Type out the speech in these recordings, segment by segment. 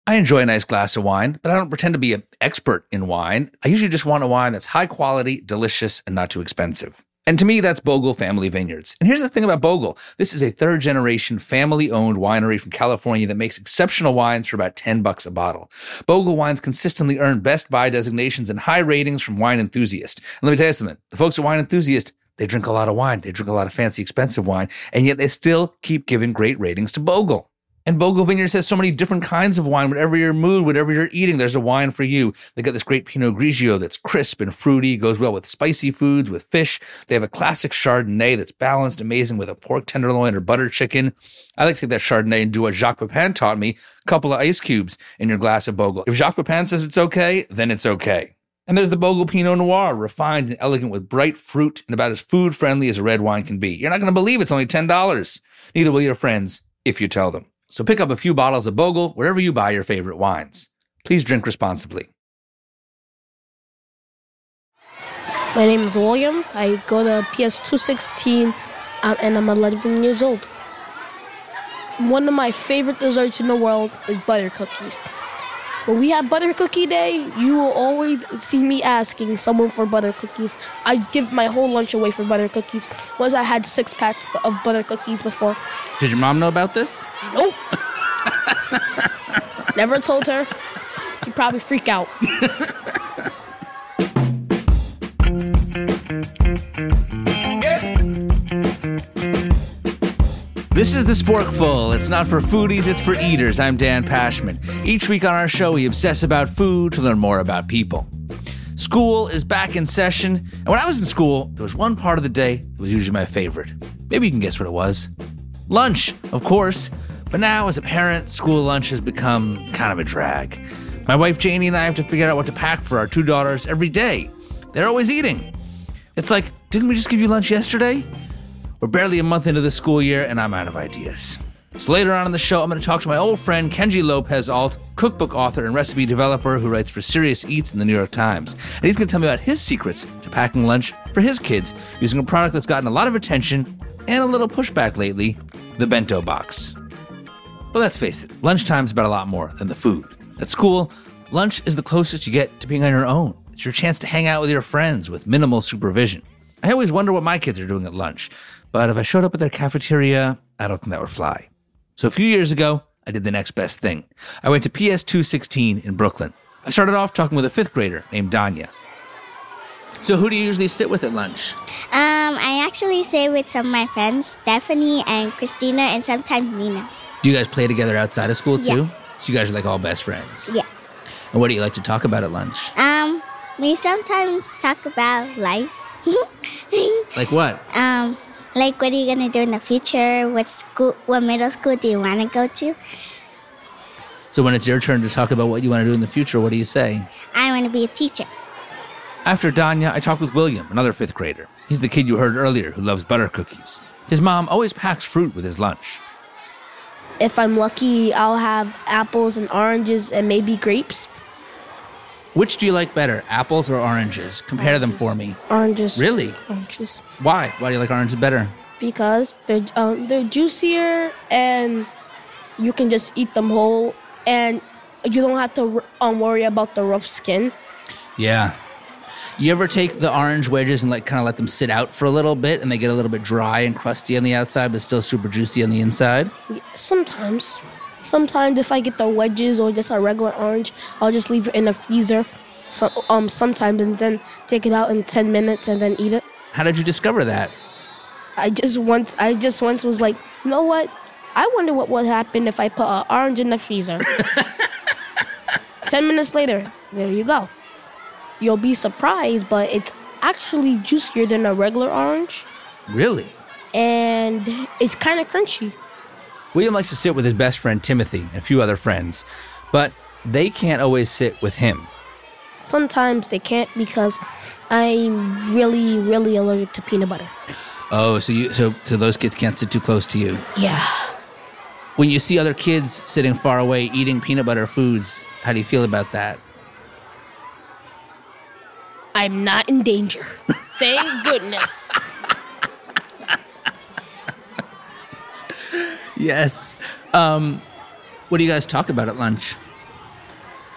I enjoy a nice glass of wine, but I don't pretend to be an expert in wine. I usually just want a wine that's high quality, delicious, and not too expensive. And to me, that's Bogle Family Vineyards. And here's the thing about Bogle. This is a third-generation, family-owned winery from California that makes exceptional wines for about $10 a bottle. Bogle wines consistently earn Best Buy designations and high ratings from Wine Enthusiast. And let me tell you something. The folks at Wine Enthusiast, they drink a lot of wine. They drink a lot of fancy, expensive wine. And yet they still keep giving great ratings to Bogle. And Bogle Vineyards has so many different kinds of wine. Whatever your mood, whatever you're eating, there's a wine for you. They got this great Pinot Grigio that's crisp and fruity, goes well with spicy foods, with fish. They have a classic Chardonnay that's balanced, amazing with a pork tenderloin or butter chicken. I like to take that Chardonnay and do what Jacques Pepin taught me, a couple of ice cubes in your glass of Bogle. If Jacques Pepin says it's okay, then it's okay. And there's the Bogle Pinot Noir, refined and elegant with bright fruit and about as food-friendly as a red wine can be. You're not going to believe it's only $10. Neither will your friends if you tell them. So pick up a few bottles of Bogle wherever you buy your favorite wines. Please drink responsibly. My name is William. I go to PS 216 and I'm 11 years old. One of my favorite desserts in the world is butter cookies. When we have butter cookie day, you will always see me asking someone for butter cookies. I give my whole lunch away for butter cookies. Once I had 6 packs of butter cookies before. Did your mom know about this? Nope. Never told her. She'd probably freak out. This is The Sporkful. It's not for foodies, it's for eaters. I'm Dan Pashman. Each week on our show, we obsess about food to learn more about people. School is back in session, and when I was in school, there was one part of the day that was usually my favorite. Maybe you can guess what it was. Lunch, of course. But now, as a parent, school lunch has become kind of a drag. My wife Janie and I have to figure out what to pack for our 2 daughters every day. They're always eating. It's like, didn't we just give you lunch yesterday? We're barely a month into the school year, and I'm out of ideas. So later on in the show, I'm going to talk to my old friend Kenji Lopez-Alt, cookbook author and recipe developer who writes for Serious Eats in the New York Times. And he's going to tell me about his secrets to packing lunch for his kids using a product that's gotten a lot of attention and a little pushback lately, the bento box. But let's face it, lunchtime's about a lot more than the food. At school, lunch is the closest you get to being on your own. It's your chance to hang out with your friends with minimal supervision. I always wonder what my kids are doing at lunch. But if I showed up at their cafeteria, I don't think that would fly. So a few years ago, I did the next best thing. I went to PS 216 in Brooklyn. I started off talking with a 5th grader named Danya. So who do you usually sit with at lunch? I actually sit with some of my friends, Stephanie and Christina, and sometimes Nina. Do you guys play together outside of school too? Yeah. So you guys are like all best friends? Yeah. And what do you like to talk about at lunch? We sometimes talk about life. Like what? Like, what are you going to do in the future? What middle school do you want to go to? So when it's your turn to talk about what you want to do in the future, what do you say? I want to be a teacher. After Danya, I talked with William, another 5th grader. He's the kid you heard earlier who loves butter cookies. His mom always packs fruit with his lunch. If I'm lucky, I'll have apples and oranges and maybe grapes. Which do you like better, apples or oranges? Compare them for me. Oranges. Really? Oranges. Why? Why do you like oranges better? Because they're juicier and you can just eat them whole and you don't have to worry about the rough skin. Yeah. You ever take the orange wedges and kind of let them sit out for a little bit and they get a little bit dry and crusty on the outside but still super juicy on the inside? Sometimes. Sometimes if I get the wedges or just a regular orange, I'll just leave it in the freezer sometimes and then take it out in 10 minutes and then eat it. How did you discover that? I just once was like, you know what? I wonder what would happen if I put an orange in the freezer. 10 minutes later, there you go. You'll be surprised, but it's actually juicier than a regular orange. Really? And it's kind of crunchy. William likes to sit with his best friend Timothy and a few other friends, but they can't always sit with him. Sometimes they can't because I'm really, really allergic to peanut butter. Oh, so those kids can't sit too close to you. Yeah. When you see other kids sitting far away eating peanut butter foods, how do you feel about that? I'm not in danger. Thank goodness. Yes. What do you guys talk about at lunch?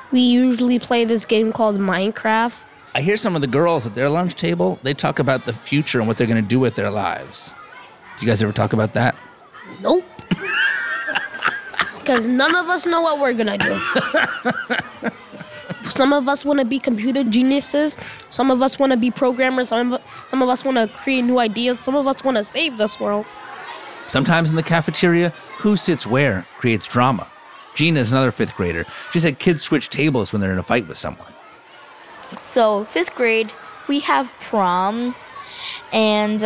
We usually play this game called Minecraft. I hear some of the girls at their lunch table, they talk about the future and what they're going to do with their lives. Do you guys ever talk about that? Nope. Because none of us know what we're going to do. Some of us want to be computer geniuses. Some of us want to be programmers. Some of us want to create new ideas. Some of us want to save this world. Sometimes in the cafeteria, who sits where creates drama. Gina is another fifth grader. She said kids switch tables when they're in a fight with someone. So, fifth grade, we have prom. And,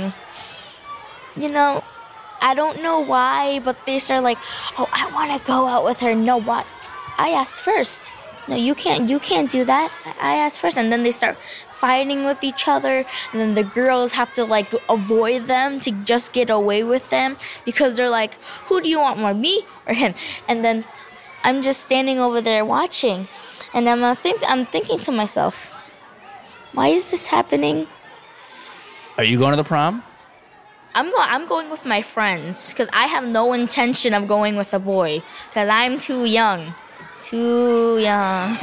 I don't know why, but they start like, oh, I want to go out with her. No, what? I asked first. No, you can't do that. I asked first. And then they start fighting with each other. And then the girls have to, avoid them to just get away with them. Because they're like, who do you want more, me or him? And then I'm just standing over there watching. And I'm thinking to myself, why is this happening? Are you going to the prom? I'm going with my friends. Because I have no intention of going with a boy. Because I'm too young. Too young.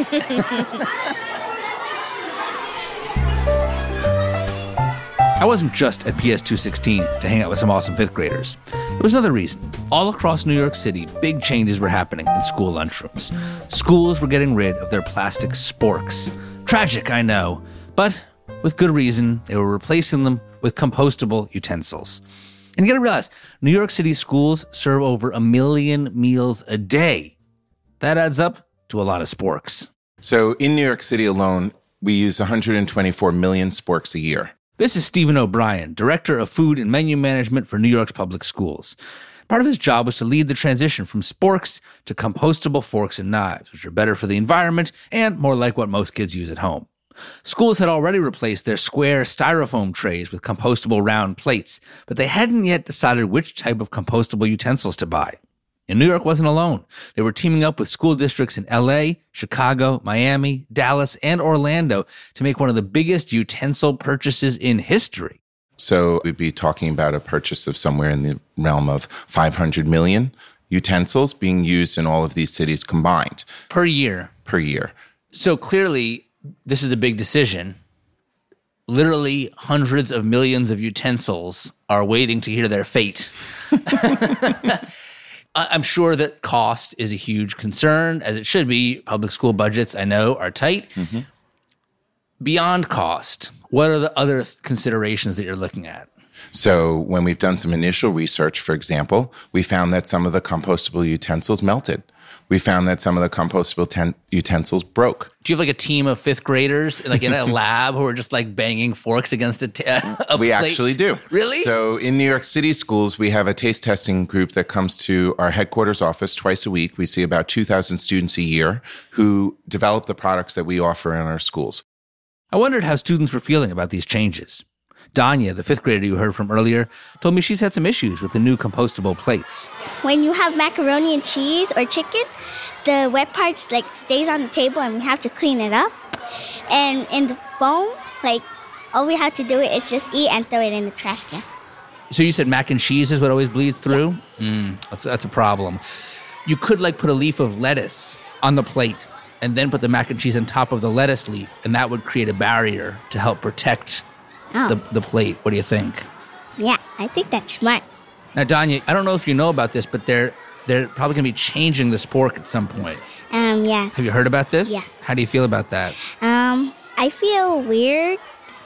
I wasn't just at PS 216 to hang out with some awesome fifth graders. There was another reason. All across New York City, big changes were happening in school lunchrooms. Schools were getting rid of their plastic sporks. Tragic, I know, but with good reason, they were replacing them with compostable utensils. And you gotta realize, New York City schools serve over 1 million meals a day. That adds up to a lot of sporks. So in New York City alone, we use 124 million sporks a year. This is Stephen O'Brien, Director of Food and Menu Management for New York's public schools. Part of his job was to lead the transition from sporks to compostable forks and knives, which are better for the environment and more like what most kids use at home. Schools had already replaced their square styrofoam trays with compostable round plates, but they hadn't yet decided which type of compostable utensils to buy. And New York wasn't alone. They were teaming up with school districts in LA, Chicago, Miami, Dallas, and Orlando to make one of the biggest utensil purchases in history. So we'd be talking about a purchase of somewhere in the realm of 500 million utensils being used in all of these cities combined. Per year. Per year. So clearly, this is a big decision. Literally hundreds of millions of utensils are waiting to hear their fate. I'm sure that cost is a huge concern, as it should be. Public school budgets, I know, are tight. Mm-hmm. Beyond cost, what are the other considerations that you're looking at? So when we've done some initial research, for example, we found that some of the compostable utensils melted. We found that some of the compostable utensils broke. Do you have a team of fifth graders in a lab who are just banging forks against a plate? We actually do. Really? So in New York City schools, we have a taste testing group that comes to our headquarters office twice a week. We see about 2,000 students a year who develop the products that we offer in our schools. I wondered how students were feeling about these changes. Danya, the fifth grader you heard from earlier, told me she's had some issues with the new compostable plates. When you have macaroni and cheese or chicken, the wet part stays on the table and we have to clean it up. And in the foam, all we have to do is just eat and throw it in the trash can. So you said mac and cheese is what always bleeds through? Yeah. That's a problem. You could put a leaf of lettuce on the plate and then put the mac and cheese on top of the lettuce leaf, and that would create a barrier to help protect the plate. What do you think? Yeah, I think that's smart. Now, Danya, I don't know if you know about this, but they're probably going to be changing the spork at some point. Yes. Have you heard about this? Yeah. How do you feel about that? I feel weird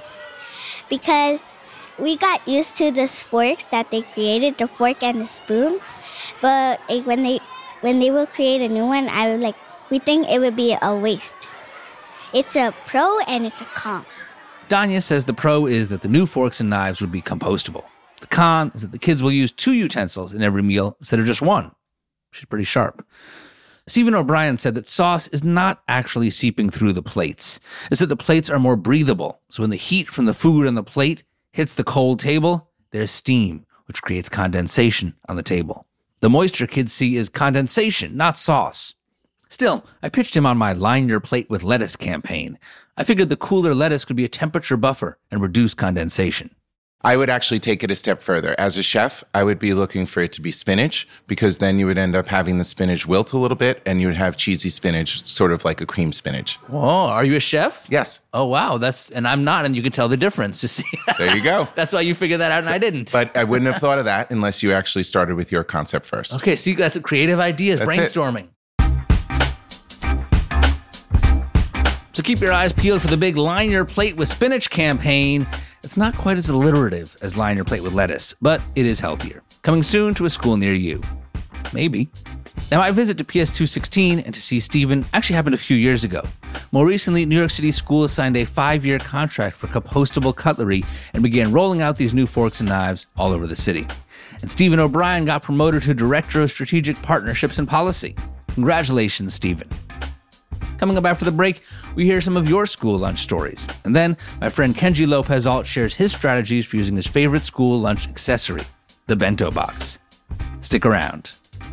because we got used to the sporks that they created, the fork and the spoon. But when they will create a new one, we think it would be a waste. It's a pro and it's a con. Danya says the pro is that the new forks and knives would be compostable. The con is that the kids will use 2 utensils in every meal instead of just 1. She's pretty sharp. Stephen O'Brien said that sauce is not actually seeping through the plates. It's that the plates are more breathable. So when the heat from the food on the plate hits the cold table, there's steam, which creates condensation on the table. The moisture kids see is condensation, not sauce. Still, I pitched him on my Line Your Plate with Lettuce campaign. I figured the cooler lettuce could be a temperature buffer and reduce condensation. I would actually take it a step further. As a chef, I would be looking for it to be spinach, because then you would end up having the spinach wilt a little bit and you would have cheesy spinach, sort of like a cream spinach. Whoa, are you a chef? Yes. Oh, wow. And I'm not, and you can tell the difference. You see? There you go. That's why you figured that out and I didn't. But I wouldn't have thought of that unless you actually started with your concept first. Okay, see, that's a creative ideas, That's brainstorming. So keep your eyes peeled for the big Line Your Plate with Spinach campaign. It's not quite as alliterative as Line Your Plate with Lettuce, but it is healthier. Coming soon to a school near you. Maybe. Now, my visit to PS 216 and to see Stephen actually happened a few years ago. More recently, New York City schools signed a 5-year contract for compostable cutlery and began rolling out these new forks and knives all over the city. And Stephen O'Brien got promoted to Director of Strategic Partnerships and Policy. Congratulations, Stephen. Coming up after the break, we hear some of your school lunch stories. And then my friend Kenji Lopez-Alt shares his strategies for using his favorite school lunch accessory, the bento box. Stick around.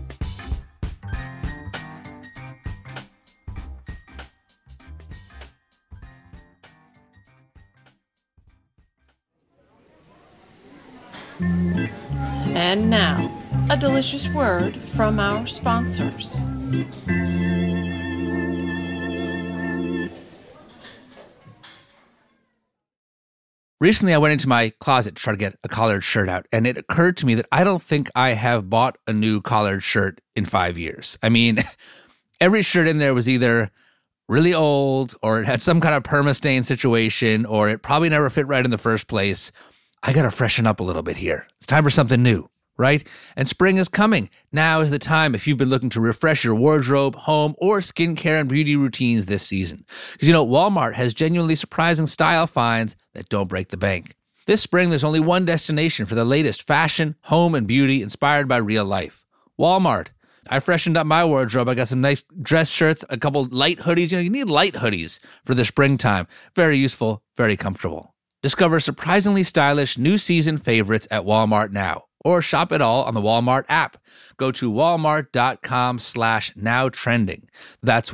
And now, a delicious word from our sponsors. Recently, I went into my closet to try to get a collared shirt out, and it occurred to me that I don't think I have bought a new collared shirt in 5 years. I mean, every shirt in there was either really old, or it had some kind of perma-stain situation, or it probably never fit right in the first place. I got to freshen up a little bit here. It's time for something new, right? And spring is coming. Now is the time if you've been looking to refresh your wardrobe, home, or skincare and beauty routines this season. Because, Walmart has genuinely surprising style finds that don't break the bank. This spring, there's only one destination for the latest fashion, home, and beauty inspired by real life. Walmart. I freshened up my wardrobe. I got some nice dress shirts, a couple light hoodies. You need light hoodies for the springtime. Very useful, very comfortable. Discover surprisingly stylish new season favorites at Walmart now, or shop it all on the Walmart app. Go to walmart.com/nowtrending. That's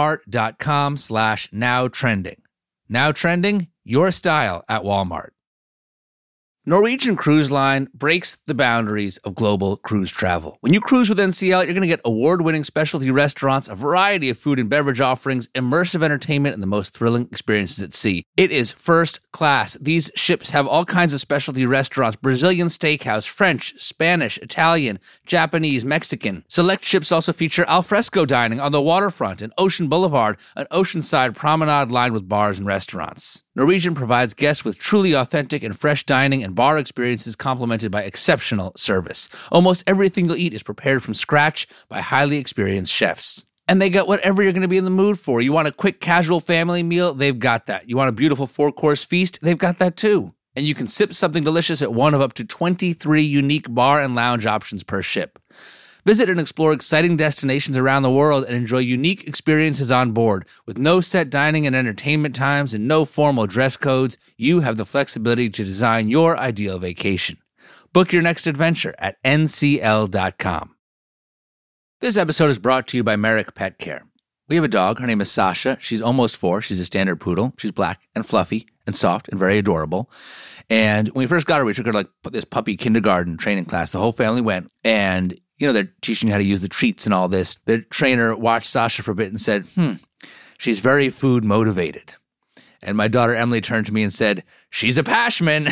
walmart.com/nowtrending. Now trending, your style at Walmart. Norwegian Cruise Line breaks the boundaries of global cruise travel. When you cruise with NCL, you're going to get award-winning specialty restaurants, a variety of food and beverage offerings, immersive entertainment, and the most thrilling experiences at sea. It is first class. These ships have all kinds of specialty restaurants: Brazilian steakhouse, French, Spanish, Italian, Japanese, Mexican. Select ships also feature alfresco dining on the waterfront and Ocean Boulevard, an oceanside promenade lined with bars and restaurants. Norwegian provides guests with truly authentic and fresh dining and bar experiences complemented by exceptional service. Almost everything you'll eat is prepared from scratch by highly experienced chefs. And they got whatever you're going to be in the mood for. You want a quick, casual family meal? They've got that. You want a beautiful 4-course feast? They've got that too. And you can sip something delicious at one of up to 23 unique bar and lounge options per ship. Visit and explore exciting destinations around the world and enjoy unique experiences on board. With no set dining and entertainment times and no formal dress codes, you have the flexibility to design your ideal vacation. Book your next adventure at ncl.com. This episode is brought to you by Merrick Pet Care. We have a dog. Her name is Sasha. She's almost 4. She's a standard poodle. She's black and fluffy and soft and very adorable. And when we first got her, we took her to this puppy kindergarten training class. The whole family went, and they're teaching you how to use the treats and all this. The trainer watched Sasha for a bit and said, she's very food motivated. And my daughter Emily turned to me and said, she's a Pashman.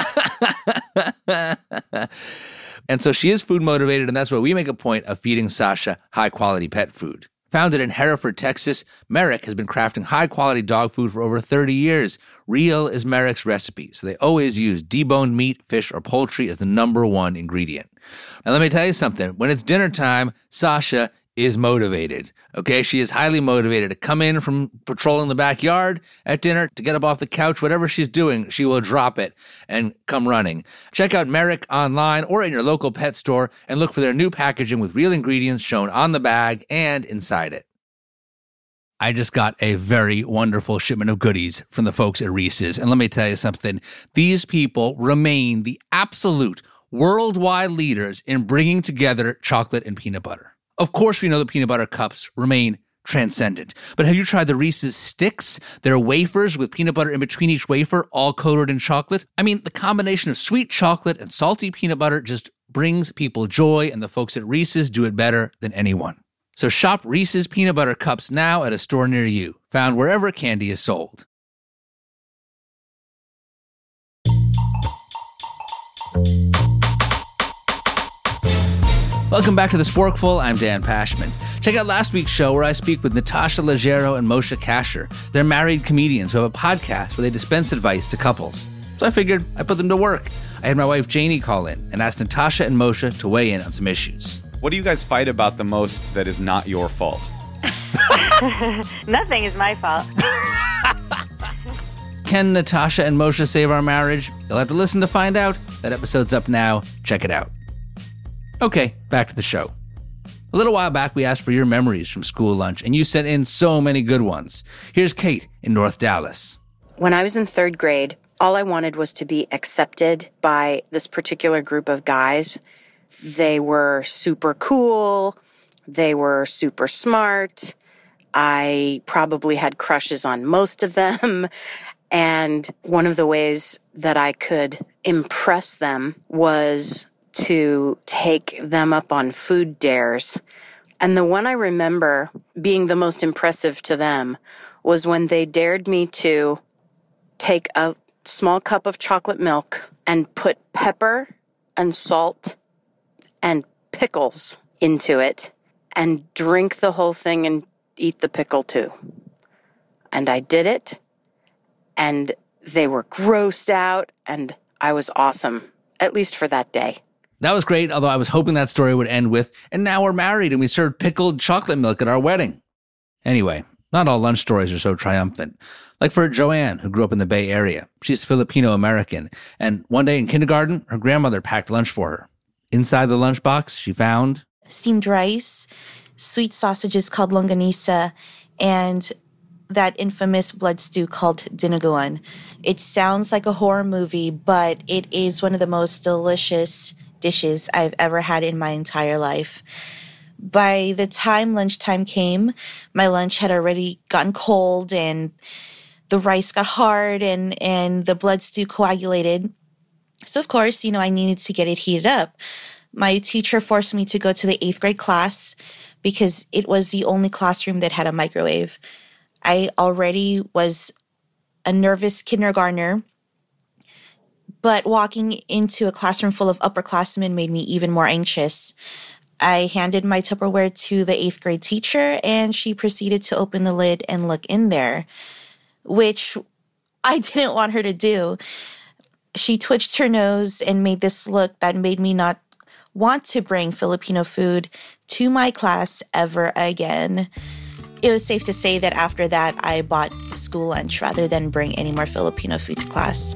And so she is food motivated, and that's why we make a point of feeding Sasha high-quality pet food. Founded in Hereford, Texas, Merrick has been crafting high-quality dog food for over 30 years. Real is Merrick's recipe, so they always use deboned meat, fish, or poultry as the number one ingredient. And let me tell you something. When it's dinner time, Sasha is motivated. Okay, she is highly motivated to come in from patrolling the backyard at dinner, to get up off the couch, whatever she's doing, she will drop it and come running. Check out Merrick online or in your local pet store and look for their new packaging with real ingredients shown on the bag and inside it. I just got a very wonderful shipment of goodies from the folks at Reese's. And let me tell you something. These people remain the absolute worldwide leaders in bringing together chocolate and peanut butter. Of course, we know that peanut butter cups remain transcendent. But have you tried the Reese's Sticks? They're wafers with peanut butter in between each wafer, all coated in chocolate. I mean, the combination of sweet chocolate and salty peanut butter just brings people joy, and the folks at Reese's do it better than anyone. So shop Reese's Peanut Butter Cups now at a store near you, found wherever candy is sold. Welcome back to The Sporkful. I'm Dan Pashman. Check out last week's show where I speak with Natasha Leggero and Moshe Kasher. They're married comedians who have a podcast where they dispense advice to couples. So I figured I'd put them to work. I had my wife Janie call in and asked Natasha and Moshe to weigh in on some issues. What do you guys fight about the most that is not your fault? Nothing is my fault. Can Natasha and Moshe save our marriage? You'll have to listen to find out. That episode's up now. Check it out. Okay, back to the show. A little while back, we asked for your memories from school lunch, and you sent in so many good ones. Here's Kate in North Dallas. When I was in third grade, all I wanted was to be accepted by this particular group of guys. They were super cool. They were super smart. I probably had crushes on most of them. And one of the ways that I could impress them was to take them up on food dares. And the one I remember being the most impressive to them was when they dared me to take a small cup of chocolate milk and put pepper and salt and pickles into it and drink the whole thing and eat the pickle too. And I did it, and they were grossed out, and I was awesome, at least for that day. That was great, although I was hoping that story would end with, and now we're married and we served pickled chocolate milk at our wedding. Anyway, not all lunch stories are so triumphant. Like for Joanne, who grew up in the Bay Area. She's Filipino-American, and one day in kindergarten, her grandmother packed lunch for her. Inside the lunchbox, she found steamed rice, sweet sausages called longanisa, and that infamous blood stew called dinuguan. It sounds like a horror movie, but it is one of the most delicious dishes I've ever had in my entire life. By the time lunchtime came, my lunch had already gotten cold and the rice got hard and the blood stew coagulated. So of course, I needed to get it heated up. My teacher forced me to go to the 8th grade class because it was the only classroom that had a microwave. I already was a nervous kindergartner, but walking into a classroom full of upperclassmen made me even more anxious. I handed my Tupperware to the 8th grade teacher, and she proceeded to open the lid and look in there, which I didn't want her to do. She twitched her nose and made this look that made me not want to bring Filipino food to my class ever again. It was safe to say that after that, I bought school lunch rather than bring any more Filipino food to class.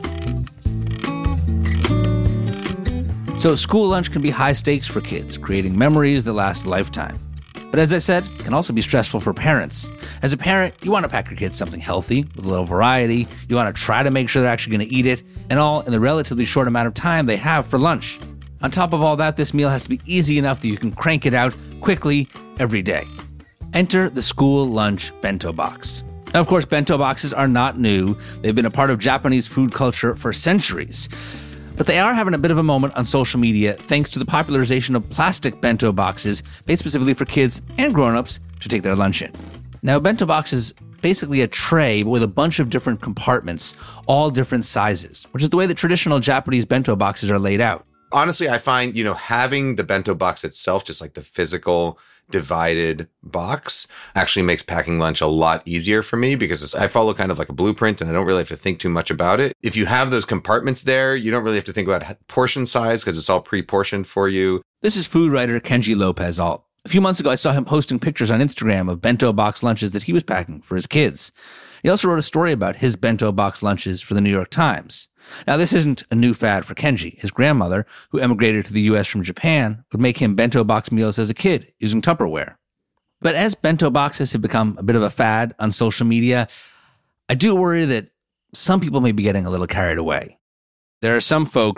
So school lunch can be high stakes for kids, creating memories that last a lifetime. But as I said, it can also be stressful for parents. As a parent, you want to pack your kids something healthy with a little variety. You want to try to make sure they're actually going to eat it, and all in the relatively short amount of time they have for lunch. On top of all that, this meal has to be easy enough that you can crank it out quickly every day. Enter the school lunch bento box. Now, of course, bento boxes are not new. They've been a part of Japanese food culture for centuries. But they are having a bit of a moment on social media thanks to the popularization of plastic bento boxes made specifically for kids and grown-ups to take their lunch in. Now, a bento box is basically a tray with a bunch of different compartments, all different sizes, which is the way that traditional Japanese bento boxes are laid out. Honestly, I find, having the bento box itself, just like the physical divided box, actually makes packing lunch a lot easier for me because I follow kind of like a blueprint and I don't really have to think too much about it. If you have those compartments there, you don't really have to think about portion size because it's all pre-portioned for you. This is food writer Kenji Lopez-Alt. A few months ago, I saw him posting pictures on Instagram of bento box lunches that he was packing for his kids. He also wrote a story about his bento box lunches for the New York Times. Now, this isn't a new fad for Kenji. His grandmother, who emigrated to the U.S. from Japan, would make him bento box meals as a kid using Tupperware. But as bento boxes have become a bit of a fad on social media, I do worry that some people may be getting a little carried away. There are some folks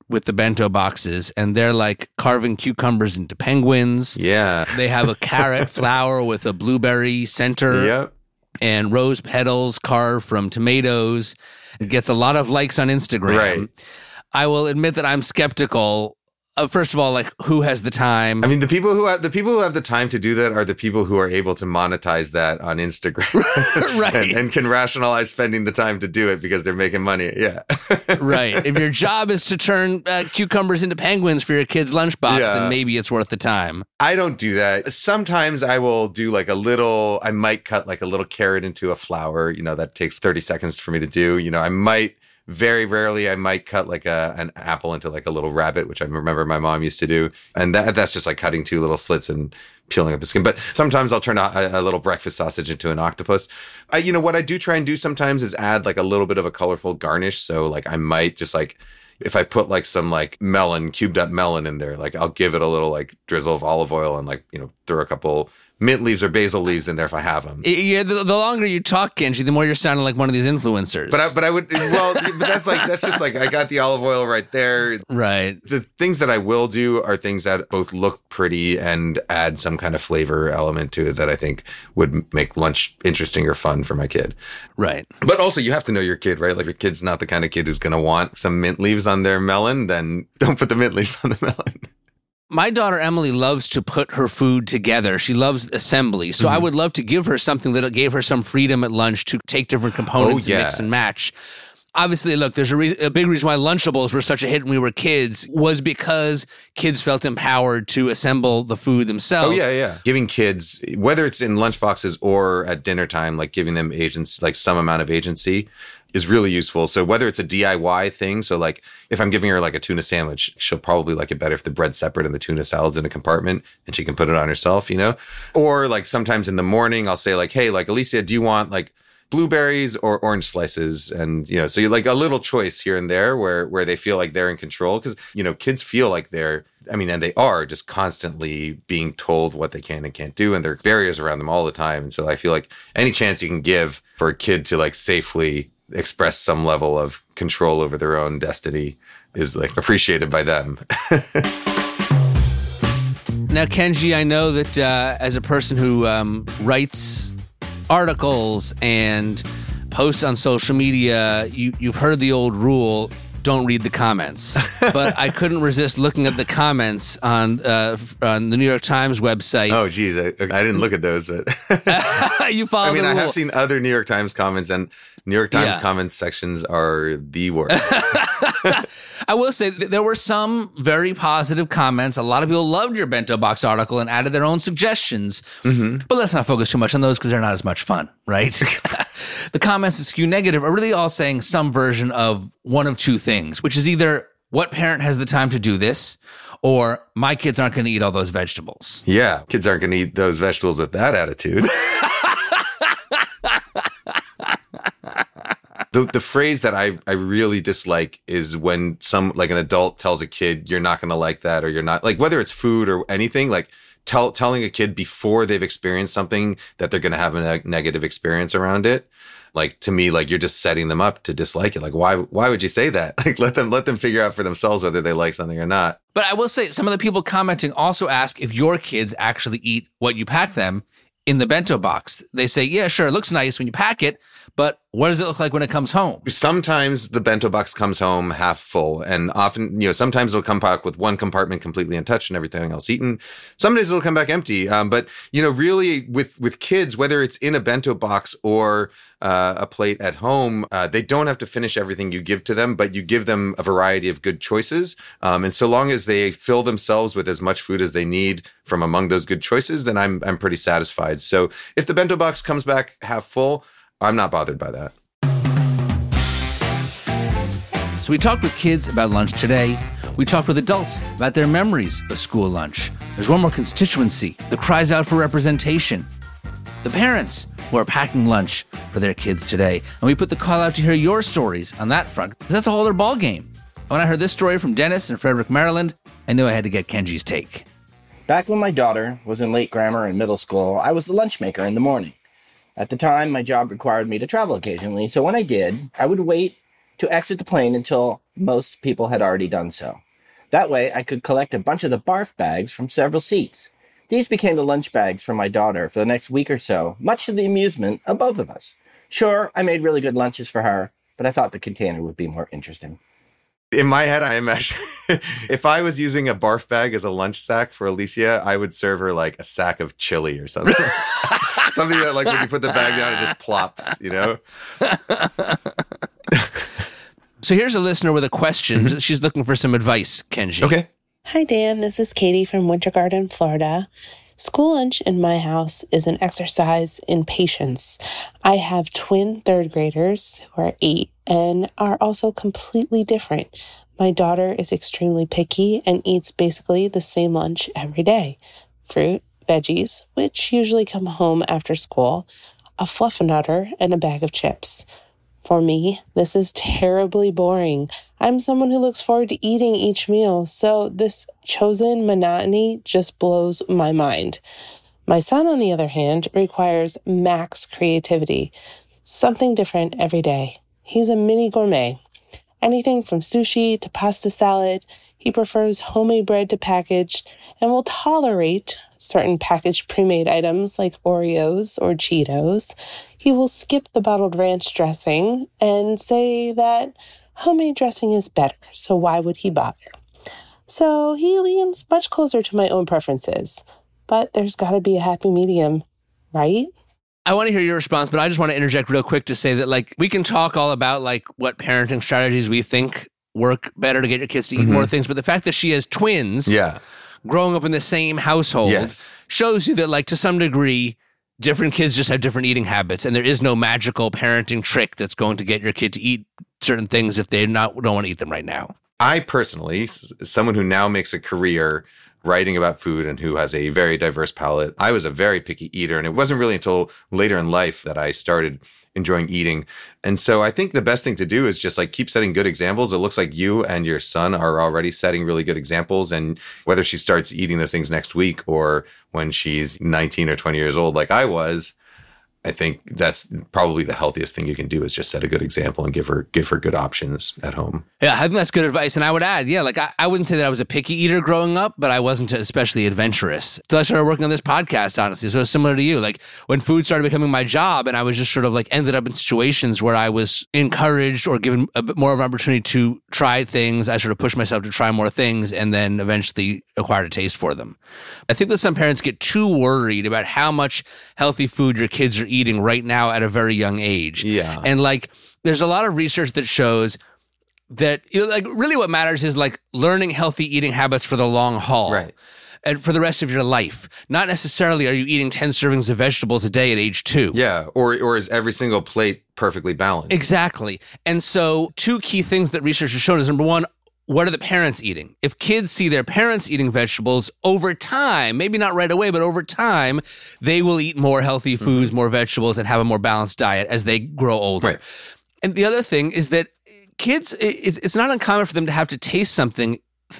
with the bento boxes, and they're like carving cucumbers into penguins. Yeah. They have a carrot flower with a blueberry center. Yep. And rose petals carved from tomatoes. It gets a lot of likes on Instagram. Right. I will admit that I'm skeptical. First of all, like, who has the time? I mean, the people who have the time to do that are the people who are able to monetize that on Instagram, right? and can rationalize spending the time to do it because they're making money. Yeah, right. If your job is to turn cucumbers into penguins for your kid's lunchbox, then maybe it's worth the time. I don't do that. Sometimes I will do like I might cut like a little carrot into a flower. You know, that takes 30 seconds for me to do. You know, very rarely I might cut like an apple into like a little rabbit, which I remember my mom used to do. And that's just like cutting 2 little slits and peeling up the skin. But sometimes I'll turn a little breakfast sausage into an octopus. What I do try and do sometimes is add like a little bit of a colorful garnish. So like I might just like, if I put like some like cubed up melon in there, like I'll give it a little like drizzle of olive oil and like, throw a couple mint leaves or basil leaves in there if I have them. Yeah, the longer you talk, Kenji, the more you're sounding like one of these influencers. But I would, but that's just like, I got the olive oil right there. Right. The things that I will do are things that both look pretty and add some kind of flavor element to it that I think would make lunch interesting or fun for my kid. Right. But also you have to know your kid, right? Like if your kid's not the kind of kid who's going to want some mint leaves on their melon, then don't put the mint leaves on the melon. My daughter Emily loves to put her food together. She loves assembly. So I would love to give her something that gave her some freedom at lunch to take different components and mix and match. Obviously, look, there's a big reason why Lunchables were such a hit when we were kids was because kids felt empowered to assemble the food themselves. Oh, yeah. Giving kids, whether it's in lunchboxes or at dinner time, like giving them agency, like some amount of agency is really useful. So whether it's a DIY thing, so like if I'm giving her like a tuna sandwich, she'll probably like it better if the bread's separate and the tuna salad's in a compartment and she can put it on herself, Or like sometimes in the morning, I'll say like, hey, like Alicia, do you want like blueberries or orange slices? And, so you like a little choice here and there where they feel like they're in control. Cause, kids feel like and they are just constantly being told what they can and can't do. And there are barriers around them all the time. And so I feel like any chance you can give for a kid to like safely express some level of control over their own destiny is like appreciated by them. Now, Kenji, I know that as a person who writes articles and posts on social media, you've heard the old rule, don't read the comments. But I couldn't resist looking at the comments on the New York Times website. Oh, geez. I didn't look at those. But you follow the rule. I have seen other New York Times comments, and New York Times comments sections are the worst. I will say there were some very positive comments. A lot of people loved your bento box article and added their own suggestions. Mm-hmm. But let's not focus too much on those because they're not as much fun, right? The comments that skew negative are really all saying some version of one of two things, which is either what parent has the time to do this, or my kids aren't going to eat all those vegetables. Yeah, kids aren't going to eat those vegetables with that attitude. The phrase that I really dislike is when an adult tells a kid, you're not going to like that, or you're not, like, whether it's food or anything, like telling a kid before they've experienced something that they're going to have a negative experience around it. Like, to me, like, you're just setting them up to dislike it. Like, why would you say that? Like, let them figure out for themselves whether they like something or not. But I will say some of the people commenting also ask if your kids actually eat what you pack them in the bento box. They say, yeah, sure, it looks nice when you pack it, but what does it look like when it comes home? Sometimes the bento box comes home half full, and often, sometimes it'll come back with one compartment completely untouched and everything else eaten. Some days it'll come back empty. But, really with kids, whether it's in a bento box or a plate at home, they don't have to finish everything you give to them, but you give them a variety of good choices. And so long as they fill themselves with as much food as they need from among those good choices, then I'm pretty satisfied. So if the bento box comes back half full, I'm not bothered by that. So we talked with kids about lunch today. We talked with adults about their memories of school lunch. There's one more constituency that cries out for representation. The parents who are packing lunch for their kids today. And we put the call out to hear your stories on that front. That's a whole other ball game. When I heard this story from Dennis in Frederick, Maryland, I knew I had to get Kenji's take. Back when my daughter was in late grammar and middle school, I was the lunch maker in the morning. At the time, my job required me to travel occasionally, so when I did, I would wait to exit the plane until most people had already done so. That way, I could collect a bunch of the barf bags from several seats. These became the lunch bags for my daughter for the next week or so, much to the amusement of both of us. Sure, I made really good lunches for her, but I thought the container would be more interesting. In my head, I imagine if I was using a barf bag as a lunch sack for Alicia, I would serve her like a sack of chili or something. Something that, like, when you put the bag down, it just plops, you know? So here's a listener with a question. She's looking for some advice, Kenji. Okay. Hi, Dan. This is Katie from Winter Garden, Florida. School lunch in my house is an exercise in patience. I have twin third graders who are 8 and are also completely different. My daughter is extremely picky and eats basically the same lunch every day. Fruit, veggies, which usually come home after school, a Fluffernutter, and a bag of chips. For me, this is terribly boring. I'm someone who looks forward to eating each meal, so this chosen monotony just blows my mind. My son, on the other hand, requires max creativity, something different every day. He's a mini gourmet. Anything from sushi to pasta salad, he prefers homemade bread to packaged and will tolerate certain packaged pre-made items like Oreos or Cheetos. He will skip the bottled ranch dressing and say that homemade dressing is better, so why would he bother? So he leans much closer to my own preferences. But there's got to be a happy medium, right? I want to hear your response, but I just want to interject real quick to say that, like, we can talk all about, like, what parenting strategies we think work better to get your kids to eat more things, but the fact that she has twins growing up in the same household shows you that, like, to some degree, different kids just have different eating habits, and there is no magical parenting trick that's going to get your kid to eat certain things if they don't want to eat them right now. I personally, someone who now makes a career writing about food and who has a very diverse palate, I was a very picky eater, and it wasn't really until later in life that I started enjoying eating. And so I think the best thing to do is just, like, keep setting good examples. It looks like you and your son are already setting really good examples. And whether she starts eating those things next week or when she's 19 or 20 years old, like I was, I think that's probably the healthiest thing you can do is just set a good example and give her good options at home. Yeah, I think that's good advice. And I would add, like, I wouldn't say that I was a picky eater growing up, but I wasn't especially adventurous. So I started working on this podcast, honestly. So it's similar to you. Like, when food started becoming my job and I was just sort of, like, ended up in situations where I was encouraged or given a bit more of an opportunity to try things, I sort of pushed myself to try more things and then eventually acquired a taste for them. I think that some parents get too worried about how much healthy food your kids are eating right now at a very young age. Yeah. And, like, there's a lot of research that shows that, you know, like, really what matters is, like, learning healthy eating habits for the long haul. Right. And for the rest of your life. Not necessarily are you eating 10 servings of vegetables a day at age 2. Yeah. Or is every single plate perfectly balanced? Exactly. And so 2 key things that research has shown is, number one, what are the parents eating? If kids see their parents eating vegetables over time, maybe not right away, but over time, they will eat more healthy foods, more vegetables, and have a more balanced diet as they grow older. Right. And the other thing is that kids, it's not uncommon for them to have to taste something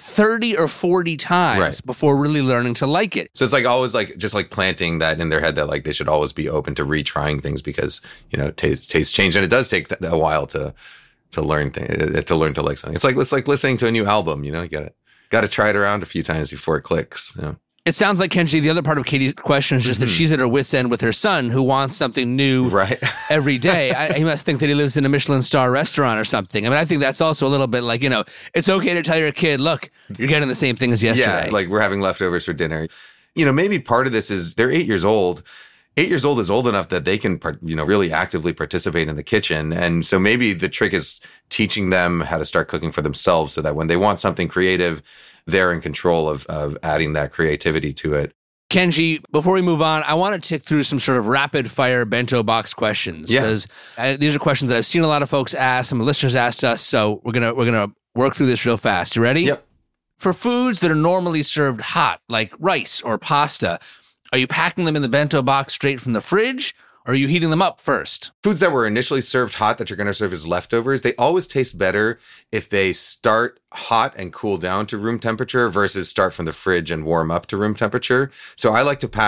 30 or 40 times before really learning to like it. So it's like always like just like planting that in their head that like they should always be open to retrying things because, you know, tastes change. And it does take a while to learn things, to learn to like something. It's like listening to a new album, you know, you got to try it around a few times before it clicks. You know? It sounds like, Kenji, the other part of Katie's question is just that she's at her wit's end with her son who wants something new every day. He must think that he lives in a Michelin star restaurant or something. I mean, I think that's also a little bit like, you know, it's okay to tell your kid, look, you're getting the same thing as yesterday. Yeah, like we're having leftovers for dinner. You know, maybe part of this is they're 8 years old. 8 years old is old enough that they can, you know, really actively participate in the kitchen. And so maybe the trick is teaching them how to start cooking for themselves so that when they want something creative, they're in control of adding that creativity to it. Kenji, before we move on, I want to tick through some sort of rapid fire bento box questions. Because these are questions that I've seen a lot of folks ask, some listeners asked us. So we're gonna work through this real fast. You ready? Yep. For foods that are normally served hot, like rice or pasta, are you packing them in the bento box straight from the fridge? Or are you heating them up first? Foods that were initially served hot that you're going to serve as leftovers, they always taste better if they start hot and cool down to room temperature versus start from the fridge and warm up to room temperature. So I like to pack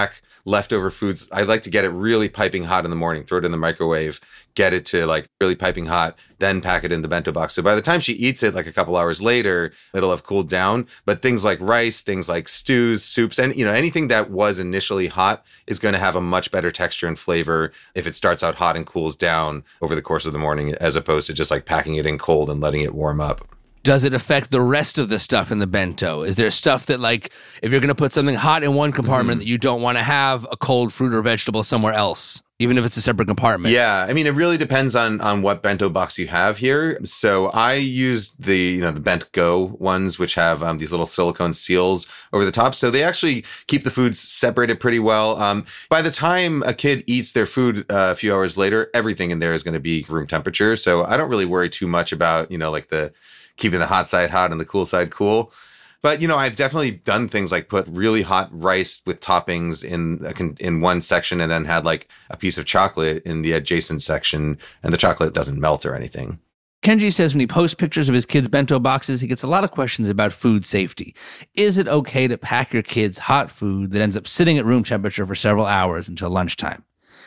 leftover foods, I like to get it really piping hot in the morning, throw it in the microwave, get it to like really piping hot, then pack it in the bento box. So by the time she eats it, like a couple hours later, it'll have cooled down. But things like rice, things like stews, soups, and anything that was initially hot is going to have a much better texture and flavor if it starts out hot and cools down over the course of the morning, as opposed to just like packing it in cold and letting it warm up. Does it affect the rest of the stuff in the bento? Is there stuff that, like, if you're going to put something hot in one compartment that you don't want to have a cold fruit or vegetable somewhere else, even if it's a separate compartment? Yeah. I mean, it really depends on what bento box you have here. So I use the Bent Go ones, which have these little silicone seals over the top. So they actually keep the foods separated pretty well. By the time a kid eats their food a few hours later, everything in there is going to be room temperature. So I don't really worry too much about, like the keeping the hot side hot and the cool side cool. But, I've definitely done things like put really hot rice with toppings in one section and then had like a piece of chocolate in the adjacent section, and the chocolate doesn't melt or anything. Kenji says when he posts pictures of his kids' bento boxes, he gets a lot of questions about food safety. Is it okay to pack your kids hot food that ends up sitting at room temperature for several hours until lunchtime?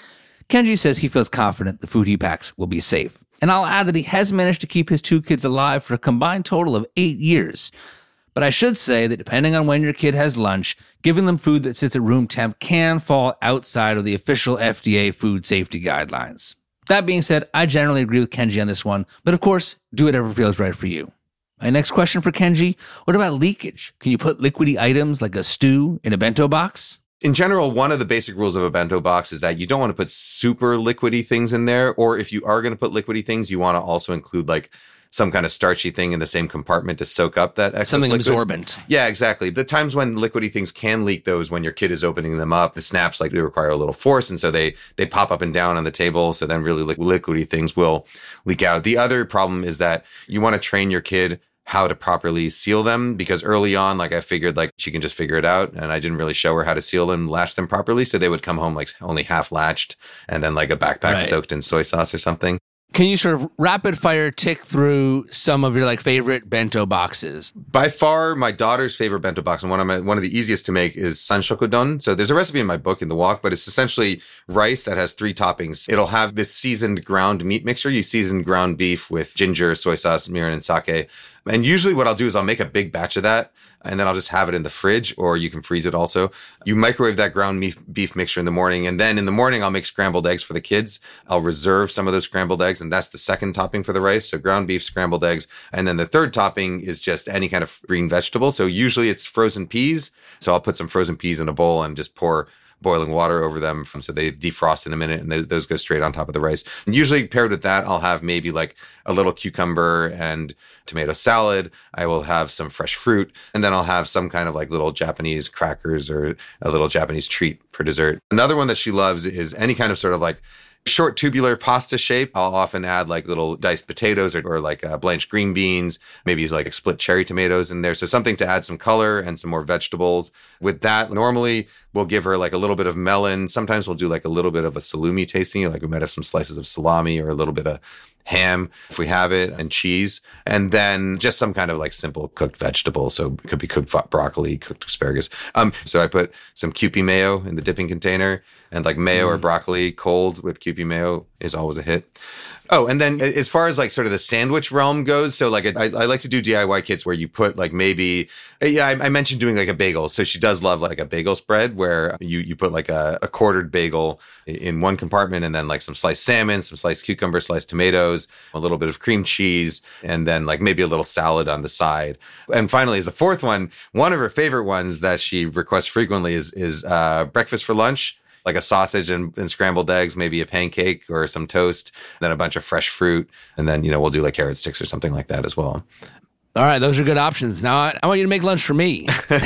Kenji says he feels confident the food he packs will be safe. And I'll add that he has managed to keep his 2 kids alive for a combined total of 8 years. But I should say that depending on when your kid has lunch, giving them food that sits at room temp can fall outside of the official FDA food safety guidelines. That being said, I generally agree with Kenji on this one, but of course, do whatever feels right for you. My next question for Kenji, what about leakage? Can you put liquidy items like a stew in a bento box? In general, one of the basic rules of a bento box is that you don't want to put super liquidy things in there. Or if you are going to put liquidy things, you want to also include like some kind of starchy thing in the same compartment to soak up that excess something liquid. Absorbent. Yeah, exactly. The times when liquidy things can leak, those when your kid is opening them up, the snaps, like they require a little force. And so they pop up and down on the table. So then really liquidy things will leak out. The other problem is that you want to train your kid how to properly seal them, because early on, like I figured like she can just figure it out, and I didn't really show her how to seal them, latch them properly. So they would come home like only half latched and then like a backpack soaked in soy sauce or something. Can you sort of rapid fire tick through some of your like favorite bento boxes? By far, my daughter's favorite bento box, and one of the easiest to make, is sanshokodon. So there's a recipe in my book in the walk, but it's essentially rice that has 3 toppings. It'll have this seasoned ground meat mixture. You season ground beef with ginger, soy sauce, mirin, and sake. And usually what I'll do is I'll make a big batch of that, and then I'll just have it in the fridge, or you can freeze it also. You microwave that ground beef mixture in the morning, and then in the morning I'll make scrambled eggs for the kids. I'll reserve some of those scrambled eggs, and that's the second topping for the rice. So ground beef, scrambled eggs. And then the third topping is just any kind of green vegetable. So usually it's frozen peas. So I'll put some frozen peas in a bowl and just pour boiling water over them so they defrost in a minute, and those go straight on top of the rice. And usually paired with that, I'll have maybe like a little cucumber and tomato salad. I will have some fresh fruit, and then I'll have some kind of like little Japanese crackers or a little Japanese treat for dessert. Another one that she loves is any kind of sort of like short tubular pasta shape. I'll often add like little diced potatoes or like blanched green beans, maybe like split cherry tomatoes in there. So something to add some color and some more vegetables. With that, normally we'll give her like a little bit of melon. Sometimes we'll do like a little bit of a salumi tasting, like we might have some slices of salami or a little bit of ham if we have it, and cheese, and then just some kind of like simple cooked vegetable. So it could be cooked broccoli, cooked asparagus. So I put some Kewpie mayo in the dipping container, and like mayo or broccoli cold with Kewpie mayo is always a hit. Oh, and then as far as like sort of the sandwich realm goes, so like I like to do DIY kits where you put like maybe, I mentioned doing like a bagel. So she does love like a bagel spread where you put like a quartered bagel in one compartment, and then like some sliced salmon, some sliced cucumber, sliced tomatoes, a little bit of cream cheese, and then like maybe a little salad on the side. And finally, as a fourth one of her favorite ones that she requests frequently is breakfast for lunch. Like a sausage and scrambled eggs, maybe a pancake or some toast, then a bunch of fresh fruit. And then, we'll do like carrot sticks or something like that as well. All right, those are good options. Now, I want you to make lunch for me. All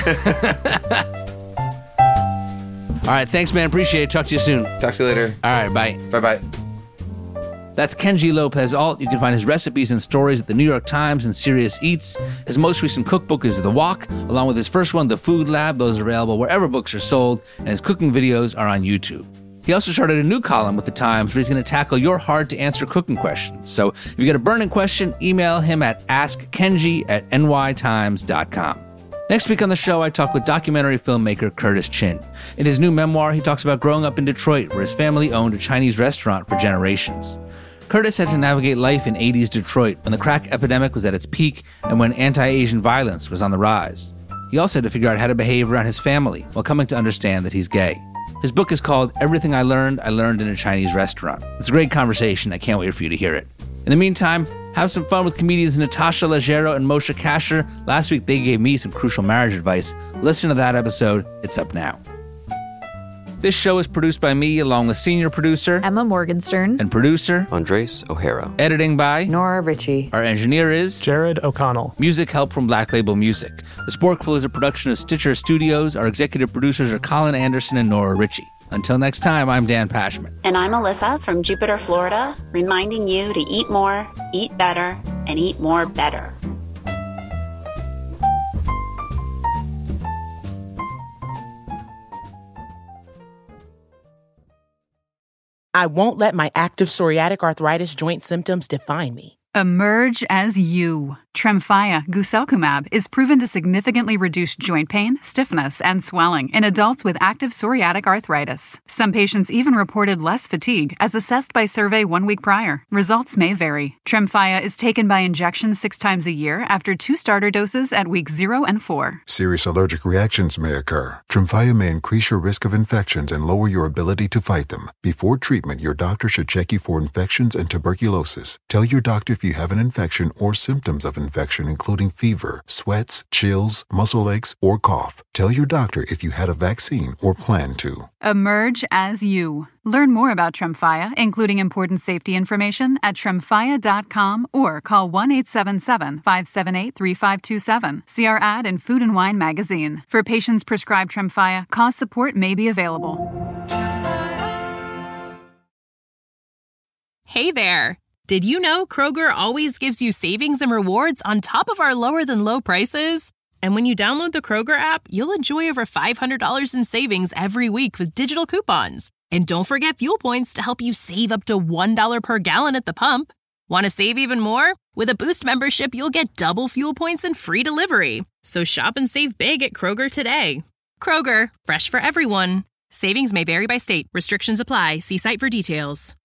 right, thanks, man. Appreciate it. Talk to you soon. Talk to you later. All right, bye. Bye-bye. That's Kenji Lopez-Alt. You can find his recipes and stories at the New York Times and Serious Eats. His most recent cookbook is The Walk, along with his first one, The Food Lab. Those are available wherever books are sold, and his cooking videos are on YouTube. He also started a new column with the Times where he's going to tackle your hard-to-answer cooking questions. So if you get a burning question, email him at askkenji@nytimes.com. Next week on the show, I talk with documentary filmmaker Curtis Chin. In his new memoir, he talks about growing up in Detroit, where his family owned a Chinese restaurant for generations. Curtis had to navigate life in 80s Detroit when the crack epidemic was at its peak and when anti-Asian violence was on the rise. He also had to figure out how to behave around his family while coming to understand that he's gay. His book is called Everything I Learned in a Chinese Restaurant. It's a great conversation. I can't wait for you to hear it. In the meantime, have some fun with comedians Natasha Leggero and Moshe Kasher. Last week, they gave me some crucial marriage advice. Listen to that episode. It's up now. This show is produced by me, along with senior producer Emma Morgenstern and producer Andres O'Hara. Editing by Nora Ritchie. Our engineer is Jared O'Connell. Music help from Black Label Music. The Sporkful is a production of Stitcher Studios. Our executive producers are Colin Anderson and Nora Ritchie. Until next time, I'm Dan Pashman. And I'm Alyssa from Jupiter, Florida, reminding you to eat more, eat better, and eat more better. I won't let my active psoriatic arthritis joint symptoms define me. Emerge as you. Tremfya guselkumab is proven to significantly reduce joint pain, stiffness, and swelling in adults with active psoriatic arthritis. Some patients even reported less fatigue as assessed by survey 1 week prior. Results may vary. Tremfya is taken by injection 6 times a year after 2 starter doses at weeks 0 and 4. Serious allergic reactions may occur. Tremfya may increase your risk of infections and lower your ability to fight them. Before treatment, your doctor should check you for infections and tuberculosis. Tell your doctor if you have an infection or symptoms of infection, including fever, sweats, chills, muscle aches, or cough. Tell your doctor if you had a vaccine or plan to. Emerge as you. Learn more about Tremfya, including important safety information, at tremfya.com or call 1-877-578-3527. See our ad in Food and Wine magazine. For patients prescribed Tremfya, cost support may be available. Hey there! Did you know Kroger always gives you savings and rewards on top of our lower-than-low prices? And when you download the Kroger app, you'll enjoy over $500 in savings every week with digital coupons. And don't forget fuel points to help you save up to $1 per gallon at the pump. Want to save even more? With a Boost membership, you'll get double fuel points and free delivery. So shop and save big at Kroger today. Kroger, fresh for everyone. Savings may vary by state. Restrictions apply. See site for details.